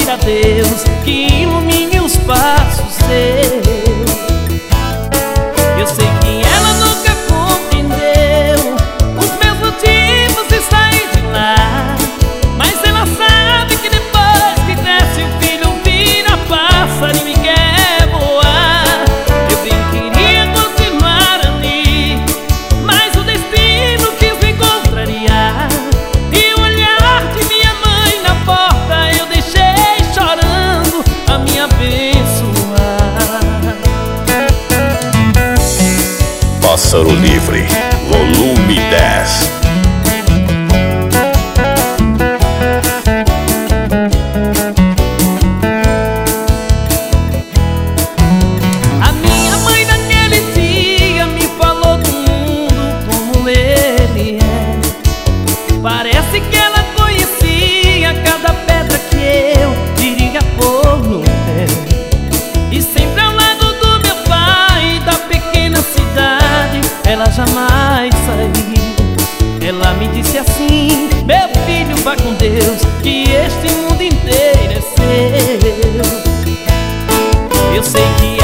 pedir a Deus que ilumine os passos seus. Eu sei que ela nunca compreendeu os meus motivos de sair de lá, mas ela sabe que depois que cresce o filho vira passarinho e quer voar. Eu bem queria continuar ali, mas o destino quis me contrariar. E o olhar de minha mãe na porta eu deixei chorando a me abençoar. Pássaro Livre, volume 10. A minha mãe naquele dia me falou do mundo como ele é. Parece que ela conhecia cada pedra que eu iria pôr no pé. E sempre ao lado do meu pai, da pequena cidade, ela jamais saiu. Ela me disse assim: meu filho, vá com Deus, que este mundo inteiro é seu. Eu sei que